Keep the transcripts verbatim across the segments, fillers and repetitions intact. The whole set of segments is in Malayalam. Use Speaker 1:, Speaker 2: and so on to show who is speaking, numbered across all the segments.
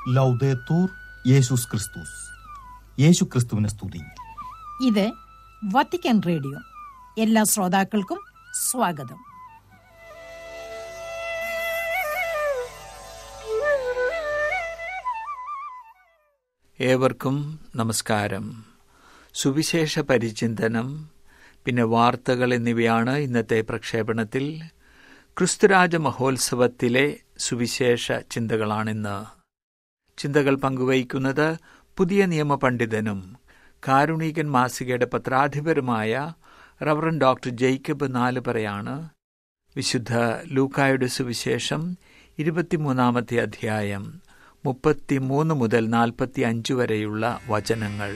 Speaker 1: ലൗദേത്തൂർ യേശുസ് ക്രിസ്തുസ്. യേശു ക്രിസ്തുവിനെ സ്തുതി.
Speaker 2: ഇത് വത്തിക്കാൻ റേഡിയോ. എല്ലാ ശ്രോതാക്കൾക്കും സ്വാഗതം.
Speaker 3: ഏവർക്കും നമസ്കാരം. സുവിശേഷ പരിചിന്തനം, പിന്നെ വാർത്തകൾ എന്നിവയാണ് ഇന്നത്തെ പ്രക്ഷേപണത്തിൽ. ക്രിസ്തുരാജ മഹോത്സവത്തിലെ സുവിശേഷ ചിന്തകളാണിന്ന്. ചിന്തകൾ പങ്കുവയ്ക്കുന്നത് പുതിയ നിയമ പണ്ഡിതനും കാരുണികൻ മാസികയുടെ പത്രാധിപരുമായ റവറൻ ഡോക്ടർ ജേക്കബ് നാലുപറയാണ്. വിശുദ്ധ ലൂക്കായുടെ സുവിശേഷം ഇരുപത്തിമൂന്നാമത്തെ അധ്യായം മുപ്പത്തിമൂന്ന് മുതൽ നാൽപ്പത്തി അഞ്ച് വരെയുള്ള വചനങ്ങൾ.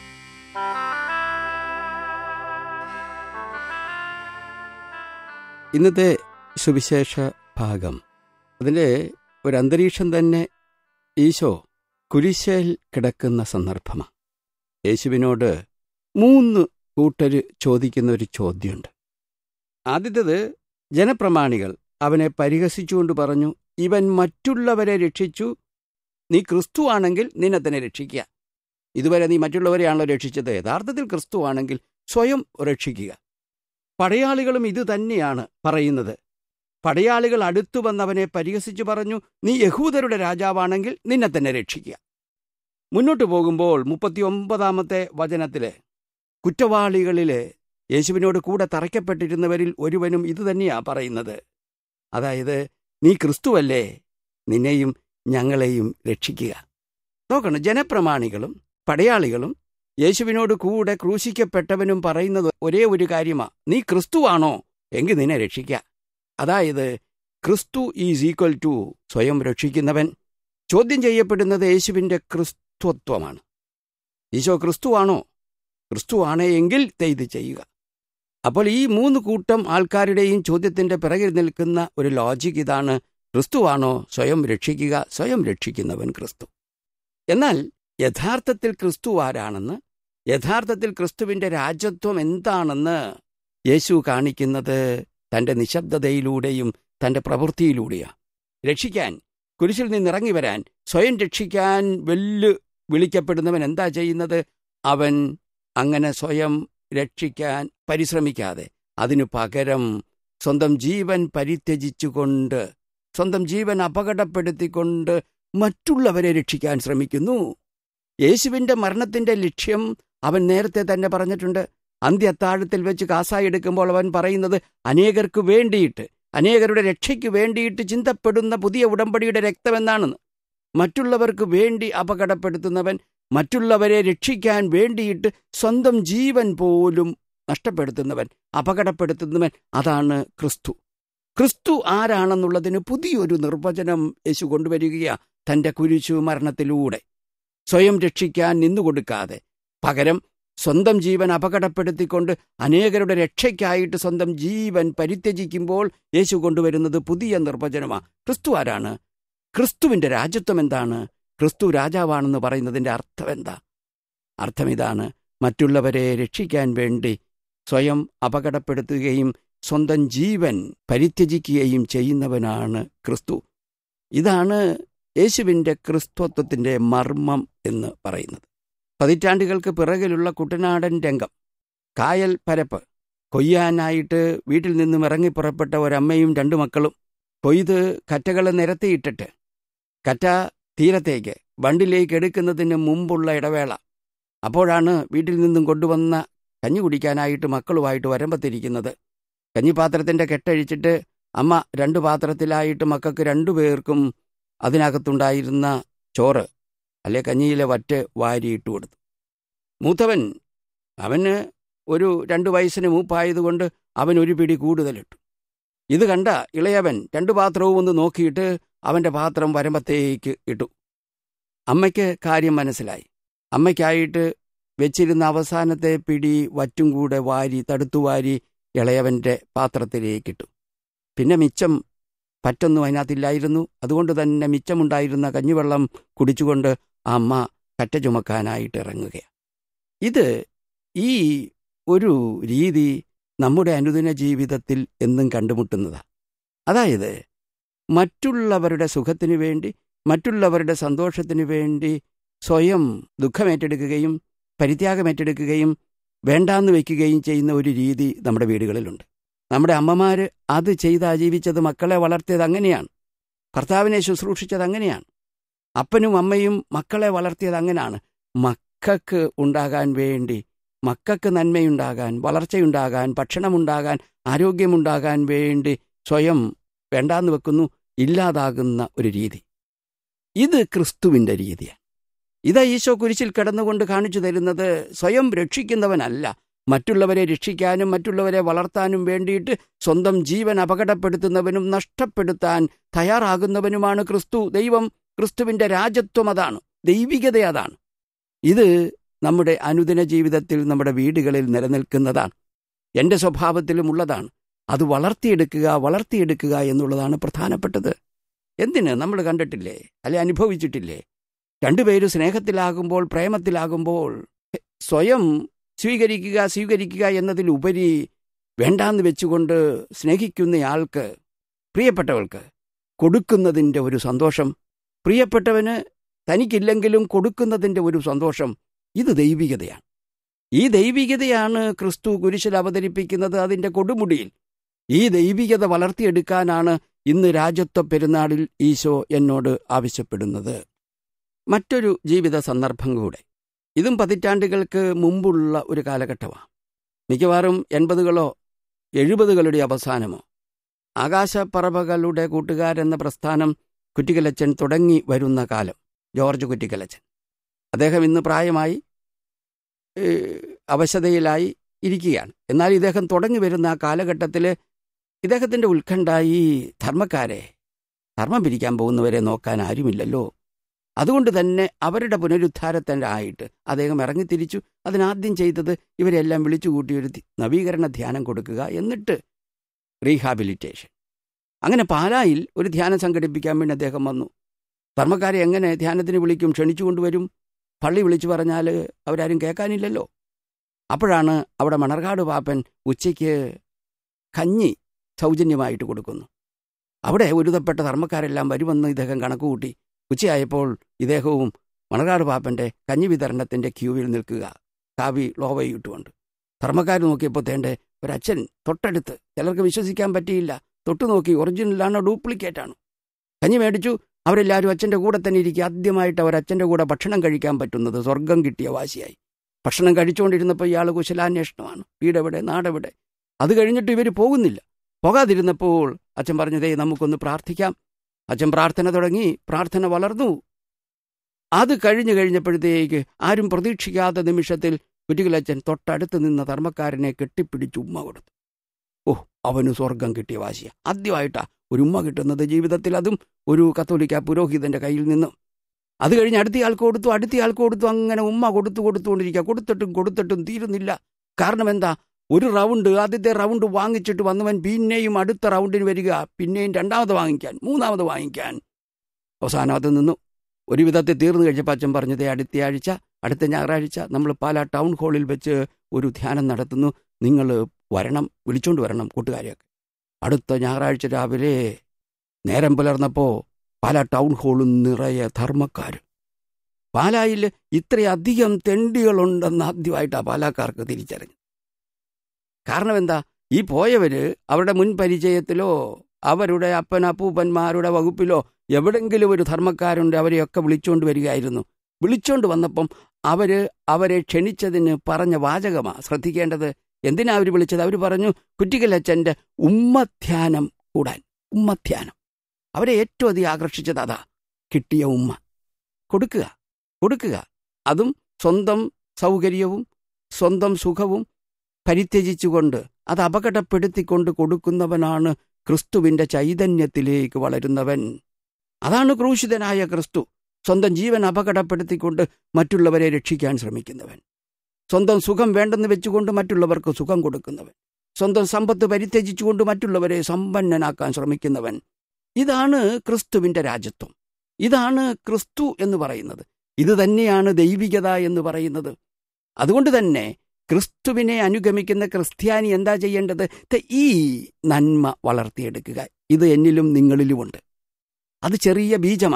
Speaker 4: ഇന്നത്തെ സുവിശേഷ ഭാഗം, അതിലെ ഒരു അന്തരീക്ഷം തന്നെ ഈശോ കുരിശിൽ കിടക്കുന്ന സന്ദർഭമാണ്. യേശുവിനോട് മൂന്ന് കൂട്ടര് ചോദിക്കുന്ന ഒരു ചോദ്യമുണ്ട്. ആദ്യത്തേത്, ജനപ്രമാണികൾ അവനെ പരിഹസിച്ചുകൊണ്ട് പറഞ്ഞു, ഇവൻ മറ്റുള്ളവരെ രക്ഷിച്ചു, നീ ക്രിസ്തു ആണെങ്കിൽ നിന്നെ തന്നെ രക്ഷിക്കുക. ഇതുവരെ നീ മറ്റുള്ളവരെയാണല്ലോ രക്ഷിച്ചത്, യഥാർത്ഥത്തിൽ ക്രിസ്തു ആണെങ്കിൽ സ്വയം രക്ഷിക്കുക. പടയാളികളും ഇത് തന്നെയാണ് പറയുന്നത്. പടയാളികൾ അടുത്തു വന്നവനെ പരിഹസിച്ചു പറഞ്ഞു, നീ യഹൂദരുടെ രാജാവാണെങ്കിൽ നിന്നെ തന്നെ രക്ഷിക്കുക. മുന്നോട്ട് പോകുമ്പോൾ മുപ്പത്തി ഒമ്പതാമത്തെ വചനത്തിലെ കുറ്റവാളികളിലെ യേശുവിനോട് കൂടെ തറയ്ക്കപ്പെട്ടിരുന്നവരിൽ ഒരുവനും ഇതുതന്നെയാ പറയുന്നത്. അതായത്, നീ ക്രിസ്തുവല്ലേ, നിന്നെയും ഞങ്ങളെയും രക്ഷിക്കുക. നോക്കണം, ജനപ്രമാണികളും പടയാളികളും യേശുവിനോട് കൂടെ ക്രൂശിക്കപ്പെട്ടവനും പറയുന്നത് ഒരേ ഒരു കാര്യമാ, നീ ക്രിസ്തുവാണോ എങ്കിൽ നിന്നെ രക്ഷിക്കുക. അതായത്, ക്രിസ്തു ഈസ് ഈക്വൽ ടു സ്വയം രക്ഷിക്കുന്നവൻ. ചോദ്യം ചെയ്യപ്പെടുന്നത് യേശുവിൻ്റെ ക്രിസ്തുത്വമാണ്. ഈശോ ക്രിസ്തുവാണോ? ക്രിസ്തുവാണേ എങ്കിൽ ഇത് ചെയ്യുക. അപ്പോൾ ഈ മൂന്ന് കൂട്ടം ആൾക്കാരുടെയും ചോദ്യത്തിൻ്റെ പിറകിൽ നിൽക്കുന്ന ഒരു ലോജിക് ഇതാണ്: ക്രിസ്തുവാണോ? സ്വയം രക്ഷിക്കുക. സ്വയം രക്ഷിക്കുന്നവൻ ക്രിസ്തു. എന്നാൽ യഥാർത്ഥത്തിൽ ക്രിസ്തു ആരാണെന്ന്, യഥാർത്ഥത്തിൽ ക്രിസ്തുവിൻ്റെ രാജ്യത്വം എന്താണെന്ന് യേശു കാണിക്കുന്നത് തൻ്റെ നിശബ്ദതയിലൂടെയും തൻ്റെ പ്രവൃത്തിയിലൂടെയാണ്. രക്ഷിക്കാൻ, കുരിശിൽ നിന്നിറങ്ങി വരാൻ, സ്വയം രക്ഷിക്കാൻ വെല്ലു വിളിക്കപ്പെടുന്നവൻ എന്താ ചെയ്യുന്നത്? അവൻ അങ്ങനെ സ്വയം രക്ഷിക്കാൻ പരിശ്രമിക്കാതെ അതിനു പകരം സ്വന്തം ജീവൻ പരിത്യജിച്ചുകൊണ്ട്, സ്വന്തം ജീവൻ അപകടപ്പെടുത്തിക്കൊണ്ട് മറ്റുള്ളവരെ രക്ഷിക്കാൻ ശ്രമിക്കുന്നു. യേശുവിൻ്റെ മരണത്തിൻ്റെ ലക്ഷ്യം അവൻ നേരത്തെ തന്നെ പറഞ്ഞിട്ടുണ്ട്. അന്ത്യത്താഴത്തിൽ വെച്ച് കാസായെടുക്കുമ്പോൾ അവൻ പറയുന്നത് അനേകർക്ക് വേണ്ടിയിട്ട്, അനേകരുടെ രക്ഷയ്ക്ക് വേണ്ടിയിട്ട് ചിന്തപ്പെടുന്ന പുതിയ ഉടമ്പടിയുടെ രക്തമെന്നാണെന്ന്. മറ്റുള്ളവർക്ക് വേണ്ടി അപകടപ്പെടുത്തുന്നവൻ, മറ്റുള്ളവരെ രക്ഷിക്കാൻ വേണ്ടിയിട്ട് സ്വന്തം ജീവൻ പോലും നഷ്ടപ്പെടുത്തുന്നവൻ, അപകടപ്പെടുത്തുന്നവൻ, അതാണ് ക്രിസ്തു. ക്രിസ്തു ആരാണെന്നുള്ളതിന് പുതിയൊരു നിർവചനം യേശു കൊണ്ടുവരികയാണ് തൻ്റെ കുരിശു മരണത്തിലൂടെ. സ്വയം രക്ഷിക്കാൻ നിന്നുകൊടുക്കാതെ പകരം സ്വന്തം ജീവൻ അപകടപ്പെടുത്തിക്കൊണ്ട് അനേകരുടെ രക്ഷയ്ക്കായിട്ട് സ്വന്തം ജീവൻ പരിത്യജിക്കുമ്പോൾ യേശു കൊണ്ടുവരുന്നത് പുതിയ നിർവചനമാണ്. ക്രിസ്തു ആരാണ്? ക്രിസ്തുവിൻ്റെ രാജ്യത്വം എന്താണ്? ക്രിസ്തു രാജാവാണെന്ന് പറയുന്നതിൻ്റെ അർത്ഥം എന്താ? അർത്ഥം ഇതാണ്: മറ്റുള്ളവരെ രക്ഷിക്കാൻ വേണ്ടി സ്വയം അപകടപ്പെടുത്തുകയും സ്വന്തം ജീവൻ പരിത്യജിക്കുകയും ചെയ്യുന്നവനാണ് ക്രിസ്തു. ഇതാണ് യേശുവിൻ്റെ ക്രിസ്തുത്വത്തിൻ്റെ മർമ്മം എന്ന് പറയുന്നത്. പതിറ്റാണ്ടുകൾക്ക് പിറകിലുള്ള കുട്ടനാടൻ രംഗം, കായൽ പരപ്പ്. കൊയ്യാനായിട്ട് വീട്ടിൽ നിന്നും ഇറങ്ങിപ്പുറപ്പെട്ട ഒരമ്മയും രണ്ടു മക്കളും കൊയ്ത് കറ്റകൾ നിരത്തിയിട്ടിട്ട് കറ്റ തീരത്തേക്ക് വണ്ടിലേക്ക് എടുക്കുന്നതിന് മുമ്പുള്ള ഇടവേള. അപ്പോഴാണ് വീട്ടിൽ നിന്നും കൊണ്ടുവന്ന കഞ്ഞി കുടിക്കാനായിട്ട് മക്കളുമായിട്ട് വരമ്പത്തിരിക്കുന്നത്. കഞ്ഞിപ്പാത്രത്തിൻ്റെ കെട്ടഴിച്ചിട്ട് അമ്മ രണ്ട് പാത്രത്തിലായിട്ട് മക്കൾക്ക് രണ്ടുപേർക്കും അതിനകത്തുണ്ടായിരുന്ന ചോറ് അല്ലെ കഞ്ഞിയിലെ വറ്റ് വാരിയിട്ട് കൊടുത്തു. മൂത്തവൻ, അവന് ഒരു രണ്ടു വയസ്സിന് മൂപ്പായതുകൊണ്ട് അവൻ ഒരു പിടി കൂടുതലിട്ടു. ഇത് കണ്ട ഇളയവൻ രണ്ടു പാത്രവും ഒന്ന് നോക്കിയിട്ട് അവൻ്റെ പാത്രം വരമ്പത്തേക്ക് ഇട്ടു. അമ്മയ്ക്ക് കാര്യം മനസ്സിലായി. അമ്മയ്ക്കായിട്ട് വെച്ചിരുന്ന അവസാനത്തെ പിടി വറ്റും കൂടെ വാരി തടുത്തുവാരി ഇളയവൻ്റെ പാത്രത്തിലേക്കിട്ടു. പിന്നെ മിച്ചം പറ്റൊന്നും അതിനകത്തില്ലായിരുന്നു. അതുകൊണ്ട് തന്നെ മിച്ചമുണ്ടായിരുന്ന കഞ്ഞിവെള്ളം കുടിച്ചുകൊണ്ട് ആ അമ്മ കറ്റ ചുമക്കാനായിട്ട് ഇറങ്ങുകയാണ്. ഇത് ഈ ഒരു രീതി നമ്മുടെ അനുദിന ജീവിതത്തിൽ എന്നും കണ്ടുമുട്ടുന്നതാണ്. അതായത്, മറ്റുള്ളവരുടെ സുഖത്തിനു വേണ്ടി, മറ്റുള്ളവരുടെ സന്തോഷത്തിനു വേണ്ടി സ്വയം ദുഃഖമേറ്റെടുക്കുകയും പരിത്യാഗമേറ്റെടുക്കുകയും വേണ്ടാന്ന് വയ്ക്കുകയും ചെയ്യുന്ന ഒരു രീതി നമ്മുടെ വീടുകളിലുണ്ട്. നമ്മുടെ അമ്മമാർ അത് ചെയ്ത് ജീവിച്ചത്, മക്കളെ വളർത്തിയത് അങ്ങനെയാണ്. കർത്താവിനെ ശുശ്രൂഷിച്ചത് അങ്ങനെയാണ്. അപ്പനും അമ്മയും മക്കളെ വളർത്തിയത് അങ്ങനെയാണ്. മക്കൾക്ക് ഉണ്ടാകാൻ വേണ്ടി, മക്കൾക്ക് നന്മയുണ്ടാകാൻ, വളർച്ചയുണ്ടാകാൻ, ഭക്ഷണമുണ്ടാകാൻ, ആരോഗ്യമുണ്ടാകാൻ വേണ്ടി സ്വയം വേണ്ടാന്ന് വെക്കുന്നു, ഇല്ലാതാകുന്ന ഒരു രീതി. ഇത് ക്രിസ്തുവിൻ്റെ രീതിയാണ്. ഇതാ ഈശോ കുരിശിൽ കിടന്നുകൊണ്ട് കാണിച്ചു തരുന്നത്. സ്വയം രക്ഷിക്കുന്നവനല്ല, മറ്റുള്ളവരെ രക്ഷിക്കാനും മറ്റുള്ളവരെ വളർത്താനും വേണ്ടിയിട്ട് സ്വന്തം ജീവൻ അപകടപ്പെടുത്തുന്നവനും നഷ്ടപ്പെടുത്താൻ തയ്യാറാകുന്നവനുമാണ് ക്രിസ്തു. ദൈവം, ക്രിസ്തുവിൻ്റെ രാജത്വം അതാണ്, ദൈവികത അതാണ്. ഇത് നമ്മുടെ അനുദിന ജീവിതത്തിൽ, നമ്മുടെ വീടുകളിൽ നിലനിൽക്കുന്നതാണ്. എൻ്റെ സ്വഭാവത്തിലും ഉള്ളതാണ്. അത് വളർത്തിയെടുക്കുക വളർത്തിയെടുക്കുക എന്നുള്ളതാണ് പ്രധാനപ്പെട്ടത്. എന്തിന് നമ്മൾ കണ്ടിട്ടില്ലേ, അല്ലെ അനുഭവിച്ചിട്ടില്ലേ? രണ്ടുപേരും സ്നേഹത്തിലാകുമ്പോൾ, പ്രേമത്തിലാകുമ്പോൾ സ്വയം സ്വീകരിക്കുക സ്വീകരിക്കുക എന്നതിലുപരി വേണ്ടാന്ന് വെച്ചുകൊണ്ട് സ്നേഹിക്കുന്നയാൾക്ക്, പ്രിയപ്പെട്ടവൾക്ക് കൊടുക്കുന്നതിൻ്റെ ഒരു സന്തോഷം, പ്രിയപ്പെട്ടവന് തനിക്കില്ലെങ്കിലും കൊടുക്കുന്നതിൻ്റെ ഒരു സന്തോഷം, ഇത് ദൈവികതയാണ്. ഈ ദൈവികതയാണ് ക്രിസ്തു കുരിശിൽ അവതരിപ്പിക്കുന്നത് അതിൻ്റെ കൊടുമുടിയിൽ. ഈ ദൈവികത വളർത്തിയെടുക്കാനാണ് ഇന്ന് രാജത്വ പെരുന്നാളിൽ ഈശോ എന്നോട് ആവശ്യപ്പെടുന്നത്. മറ്റൊരു ജീവിത സന്ദർഭം കൂടെ. ഇതും പതിറ്റാണ്ടുകൾക്ക് മുമ്പുള്ള ഒരു കാലഘട്ടമാണ്. മിക്കവാറും എൺപതുകളോ എഴുപതുകളുടെ അവസാനമോ. ആകാശപ്പറവകളുടെ കൂട്ടുകാരെന്ന പ്രസ്ഥാനം കുറ്റിക്കലച്ചൻ തുടങ്ങി വരുന്ന കാലം. ജോർജ് കുറ്റിക്കലച്ചൻ, അദ്ദേഹം ഇന്ന് പ്രായമായി അവശതയിലായി ഇരിക്കുകയാണ്. എന്നാൽ ഇദ്ദേഹം തുടങ്ങി വരുന്ന ആ കാലഘട്ടത്തിൽ ഇദ്ദേഹത്തിൻ്റെ ഉത്കണ്ഠ, ഈ ധർമ്മക്കാരെ, ധർമ്മം പിരിക്കാൻ പോകുന്നവരെ നോക്കാൻ ആരുമില്ലല്ലോ. അതുകൊണ്ട് തന്നെ അവരുടെ പുനരുദ്ധാരത്തിനായിട്ട് അദ്ദേഹം ഇറങ്ങിത്തിരിച്ചു. അതിനാദ്യം ചെയ്തത് ഇവരെല്ലാം വിളിച്ചുകൂട്ടി ഒരു നവീകരണ ധ്യാനം കൊടുക്കുക, എന്നിട്ട് റീഹാബിലിറ്റേഷൻ. അങ്ങനെ പാലായിൽ ഒരു ധ്യാനം സംഘടിപ്പിക്കാൻ വേണ്ടി അദ്ദേഹം വന്നു. ധർമ്മക്കാരെ എങ്ങനെ ധ്യാനത്തിന് വിളിക്കും? ക്ഷണിച്ചു കൊണ്ടുവരും. പള്ളി വിളിച്ചു പറഞ്ഞാൽ അവരാരും കേൾക്കാനില്ലല്ലോ. അപ്പോഴാണ് അവിടെ മണർകാട് പാപ്പൻ ഉച്ചയ്ക്ക് കഞ്ഞി സൗജന്യമായിട്ട് കൊടുക്കുന്നു. അവിടെ ഒരുതപ്പെട്ട ധർമ്മക്കാരെല്ലാം വരുമെന്ന് ഇദ്ദേഹം കണക്കുകൂട്ടി. ഉച്ചയായപ്പോൾ ഇദ്ദേഹവും മണർകാട് പാപ്പൻ്റെ കഞ്ഞി വിതരണത്തിൻ്റെ ക്യൂവിൽ നിൽക്കുക, കാവി ലോവയിട്ടുകൊണ്ട്. ധർമ്മക്കാർ നോക്കിയപ്പോൾ തേണ്ട ഒരച്ഛൻ തൊട്ടടുത്ത്. ചിലർക്ക് വിശ്വസിക്കാൻ പറ്റിയില്ല. തൊട്ടു നോക്കി, ഒറിജിനലാണോ ഡ്യൂപ്ലിക്കേറ്റാണോ? കഞ്ഞി മേടിച്ചു. അവരെല്ലാവരും അച്ഛൻ്റെ കൂടെ തന്നെ ഇരിക്കുക. ആദ്യമായിട്ട് അവർ അച്ഛൻ്റെ കൂടെ ഭക്ഷണം കഴിക്കാൻ പറ്റുന്നത് സ്വർഗം കിട്ടിയ വാശിയായി. ഭക്ഷണം കഴിച്ചുകൊണ്ടിരുന്നപ്പോൾ ഇയാൾ കുശലാന്വേഷണമാണ്. വീടെവിടെ, നാടെവിടെ. അത് കഴിഞ്ഞിട്ട് ഇവർ പോകുന്നില്ല. പോകാതിരുന്നപ്പോൾ അച്ഛൻ പറഞ്ഞതേ നമുക്കൊന്ന് പ്രാർത്ഥിക്കാം. അച്ഛൻ പ്രാർത്ഥന തുടങ്ങി. പ്രാർത്ഥന വളർന്നു. അത് കഴിഞ്ഞു കഴിഞ്ഞപ്പോഴത്തേക്ക് ആരും പ്രതീക്ഷിക്കാത്ത നിമിഷത്തിൽ കുറ്റിക്കലച്ചൻ തൊട്ടടുത്ത് നിന്ന ധർമ്മക്കാരനെ കെട്ടിപ്പിടിച്ച് ഉമ്മ കൊടുത്തു. ഓ, അവന് സ്വർഗം കിട്ടിയ വാശിയ. ആദ്യമായിട്ടാ ഒരു ഉമ്മ കിട്ടുന്നത് ജീവിതത്തിൽ, അതും ഒരു കത്തോലിക്ക പുരോഹിതന്റെ കയ്യിൽ നിന്നും. അത് കഴിഞ്ഞ് അടുത്തയാൾക്ക് കൊടുത്തു, അടുത്തയാൾക്ക് കൊടുത്തു. അങ്ങനെ ഉമ്മ കൊടുത്തു കൊടുത്തുകൊണ്ടിരിക്കുക. കൊടുത്തിട്ടും കൊടുത്തിട്ടും തീരുന്നില്ല. കാരണം എന്താ? ഒരു റൗണ്ട്, ആദ്യത്തെ റൗണ്ട് വാങ്ങിച്ചിട്ട് വന്നവൻ പിന്നെയും അടുത്ത റൗണ്ടിന് വരിക, പിന്നെയും രണ്ടാമത് വാങ്ങിക്കാൻ, മൂന്നാമത് വാങ്ങിക്കാൻ. അവസാനം അത് നിന്നു. ഒരു വിധത്തിൽ തീർന്നു കഴിച്ചപ്പോൾ അച്ഛൻ പറഞ്ഞത്, അടുത്ത ആഴ്ച, അടുത്ത ഞായറാഴ്ച നമ്മൾ പാലാ ടൗൺ ഹാളിൽ വെച്ച് ഒരു ധ്യാനം നടത്തുന്നു, നിങ്ങൾ വരണം, വിളിച്ചോണ്ട് വരണം കൂട്ടുകാരെയൊക്കെ. അടുത്ത ഞായറാഴ്ച രാവിലെ നേരം പുലർന്നപ്പോൾ പാലാ ടൗൺ ഹാളിൽ നിറയെ ധർമ്മക്കാർ. പാലായിൽ ഇത്രയധികം തെണ്ടികളുണ്ടെന്ന് ആദ്യമായിട്ടാണ് പാലാക്കാർക്ക് തിരിച്ചറിഞ്ഞു. കാരണം എന്താ? ഈ പോയവര് അവരുടെ മുൻ പരിചയത്തിലോ അവരുടെ അപ്പൻ അപ്പൂപ്പന്മാരുടെ വകുപ്പിലോ എവിടെങ്കിലും ഒരു ധർമ്മക്കാരുണ്ട്, അവരെയൊക്കെ വിളിച്ചുകൊണ്ട് വരികയായിരുന്നു. വിളിച്ചോണ്ട് വന്നപ്പം അവര് അവരെ ക്ഷണിച്ചതിന് പറഞ്ഞ വാചകമാണ് ശ്രദ്ധിക്കേണ്ടത്. എന്തിനാ അവർ വിളിച്ചത്? അവർ പറഞ്ഞു, കുറ്റിക്കലച്ചൻ്റെ ഉമ്മധ്യാനം കൂടാൻ. ഉമ്മധ്യാനം അവരെ ഏറ്റവും അധികം ആകർഷിച്ചത് അതാ. കിട്ടിയ ഉമ്മ കൊടുക്കുക, കൊടുക്കുക. അതും സ്വന്തം സൗകര്യവും സ്വന്തം സുഖവും പരിത്യജിച്ചുകൊണ്ട്, അത് അപകടപ്പെടുത്തിക്കൊണ്ട് കൊടുക്കുന്നവനാണ് ക്രിസ്തുവിൻ്റെ ചൈതന്യത്തിലേക്ക് വളരുന്നവൻ. അതാണ് ക്രൂശിതനായ ക്രിസ്തു. സ്വന്തം ജീവൻ അപകടപ്പെടുത്തിക്കൊണ്ട് മറ്റുള്ളവരെ രക്ഷിക്കാൻ ശ്രമിക്കുന്നവൻ. സ്വന്തം സുഖം വേണ്ടെന്ന് വെച്ചുകൊണ്ട് മറ്റുള്ളവർക്ക് സുഖം കൊടുക്കുന്നവൻ. സ്വന്തം സമ്പത്ത് പരിത്യജിച്ചുകൊണ്ട് മറ്റുള്ളവരെ സമ്പന്നനാക്കാൻ ശ്രമിക്കുന്നവൻ. ഇതാണ് ക്രിസ്തുവിൻ്റെ രാജത്വം. ഇതാണ് ക്രിസ്തു എന്ന് പറയുന്നത്. ഇത് തന്നെയാണ് ദൈവികത എന്ന് പറയുന്നത്. അതുകൊണ്ട് തന്നെ ക്രിസ്തുവിനെ അനുഗമിക്കുന്ന ക്രിസ്ത്യാനി എന്താ ചെയ്യേണ്ടത്? ഈ നന്മ വളർത്തിയെടുക്കുക. ഇത് എന്നിലും നിങ്ങളിലുമുണ്ട്. അത് ചെറിയ ബീജമായിട്ട്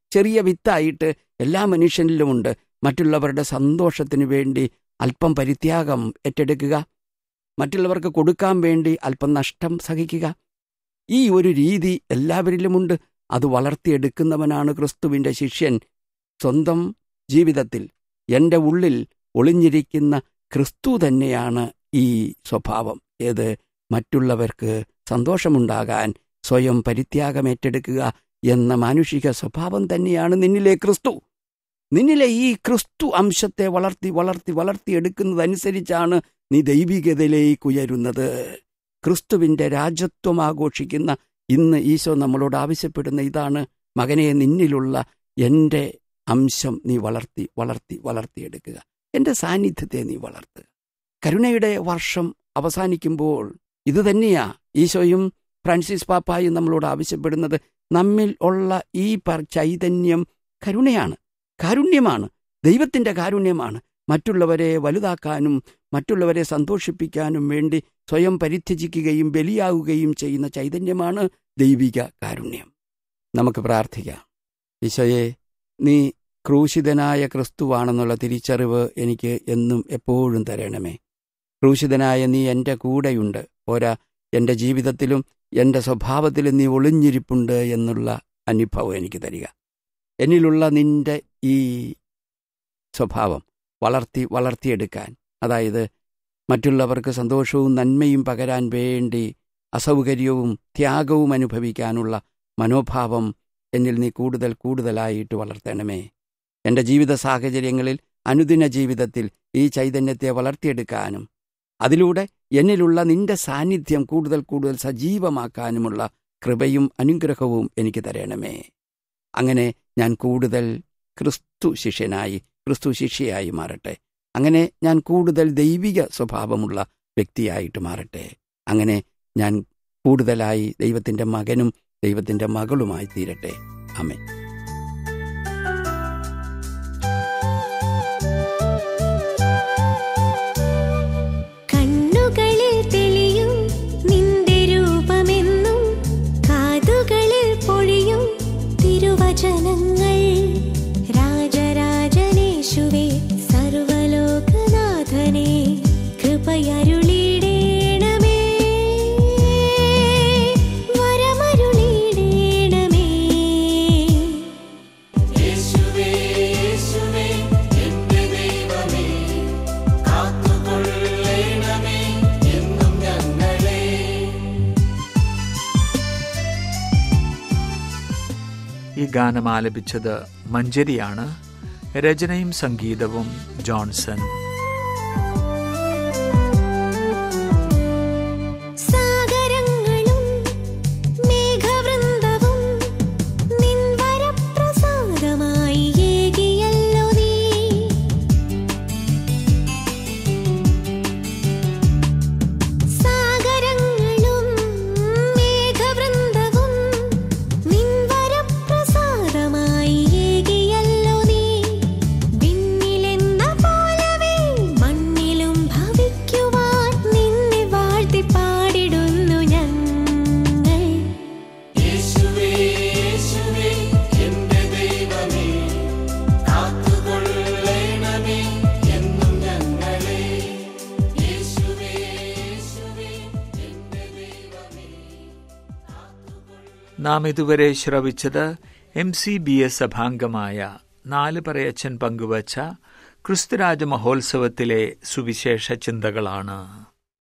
Speaker 4: ചെറിയ വിത്തായിട്ട് എല്ലാ മനുഷ്യനിലുമുണ്ട്. മറ്റുള്ളവരുടെ സന്തോഷത്തിന് വേണ്ടി അല്പം പരിത്യാഗം ഏറ്റെടുക്കുക, മറ്റുള്ളവർക്ക് കൊടുക്കാൻ വേണ്ടി അല്പം നഷ്ടം സഹിക്കുക. ഈ ഒരു രീതി എല്ലാവരിലുമുണ്ട്. അത് വളർത്തിയെടുക്കുന്നവനാണ് ക്രിസ്തുവിൻ്റെ ശിഷ്യൻ. സ്വന്തം ജീവിതത്തിൽ എൻ്റെ ഉള്ളിൽ ഒളിഞ്ഞിരിക്കുന്ന ക്രിസ്തു തന്നെയാണ് ഈ സ്വഭാവം. ഏത്? മറ്റുള്ളവർക്ക് സന്തോഷമുണ്ടാകാൻ സ്വയം പരിത്യാഗം ഏറ്റെടുക്കുക എന്ന മാനുഷിക സ്വഭാവം തന്നെയാണ് നിന്നിലെ ക്രിസ്തു. നിന്നിലെ ഈ ക്രിസ്തു അംശത്തെ വളർത്തി വളർത്തി വളർത്തിയെടുക്കുന്നതനുസരിച്ചാണ് നീ ദൈവികതയിലേക്ക് ഉയരുന്നത്. ക്രിസ്തുവിൻ്റെ രാജത്വം ആഘോഷിക്കുന്ന ഇന്ന് ഈശോ നമ്മളോട് ആവശ്യപ്പെടുന്ന ഇതാണ്: മകനെ, നിന്നിലുള്ള എൻ്റെ അംശം നീ വളർത്തി വളർത്തി വളർത്തിയെടുക്കുക. എൻ്റെ സാന്നിധ്യത്തെ നീ വളർത്തുക. കരുണയുടെ വർഷം അവസാനിക്കുമ്പോൾ ഇതുതന്നെയാ ഈശോയും ഫ്രാൻസിസ് പാപ്പായും നമ്മളോട് ആവശ്യപ്പെടുന്നത്. നമ്മിൽ ഉള്ള ഈ ചൈതന്യം കരുണയാണ്, കാരുണ്യമാണ്, ദൈവത്തിൻ്റെ കാരുണ്യമാണ്. മറ്റുള്ളവരെ വലുതാക്കാനും മറ്റുള്ളവരെ സന്തോഷിപ്പിക്കാനും വേണ്ടി സ്വയം പരിത്യജിക്കുകയും ബലിയാവുകയും ചെയ്യുന്ന ചൈതന്യമാണ് ദൈവിക കാരുണ്യം. നമുക്ക് പ്രാർത്ഥിക്കാം. ഈശോയെ, നീ ക്രൂശിതനായ ക്രിസ്തുവാണെന്നുള്ള തിരിച്ചറിവ് എനിക്ക് എന്നും എപ്പോഴും തരണമേ. ക്രൂശിതനായ നീ എൻ്റെ കൂടെയുണ്ട്, പോരാ എൻ്റെ ജീവിതത്തിലും എൻ്റെ സ്വഭാവത്തിലും നീ ഒളിഞ്ഞിരിപ്പുണ്ട് എന്നുള്ള അനുഭവം എനിക്ക് തരിക. എന്നിലുള്ള നിൻ്റെ ഈ സ്വഭാവം വളർത്തി വളർത്തിയെടുക്കാൻ, അതായത് മറ്റുള്ളവർക്ക് സന്തോഷവും നന്മയും പകരാൻ വേണ്ടി അസൗകര്യവും ത്യാഗവും അനുഭവിക്കാനുള്ള മനോഭാവം എന്നിൽ നീ കൂടുതൽ കൂടുതലായിട്ട് വളർത്തണമേ. എൻ്റെ ജീവിത സാഹചര്യങ്ങളിൽ, അനുദിന ജീവിതത്തിൽ ഈ ചൈതന്യത്തെ വളർത്തിയെടുക്കാനും അതിലൂടെ എന്നിലുള്ള നിന്റെ സാന്നിധ്യം കൂടുതൽ കൂടുതൽ സജീവമാക്കാനുമുള്ള കൃപയും അനുഗ്രഹവും എനിക്ക് തരണമേ. അങ്ങനെ ഞാൻ കൂടുതൽ ക്രിസ്തു ശിഷ്യനായി, ക്രിസ്തു ശിഷ്യയായി മാറട്ടെ. അങ്ങനെ ഞാൻ കൂടുതൽ ദൈവിക സ്വഭാവമുള്ള വ്യക്തിയായിട്ട് മാറട്ടെ. അങ്ങനെ ഞാൻ കൂടുതലായി ദൈവത്തിൻ്റെ മകനും ദൈവത്തിൻ്റെ മകളുമായി തീരട്ടെ. ആമേൻ.
Speaker 3: ഈ ഗാനം ആലപിച്ചത് മഞ്ജരിയാണ്. രചനയും സംഗീതവും ജോൺസൺ. നാം ഇതുവരെ ശ്രവിച്ചത് എം സി ബി എസ് സഭാംഗമായ നാല് പറയച്ചൻ പങ്കുവച്ച ക്രിസ്തുരാജ മഹോത്സവത്തിലെ സുവിശേഷ ചിന്തകളാണ്.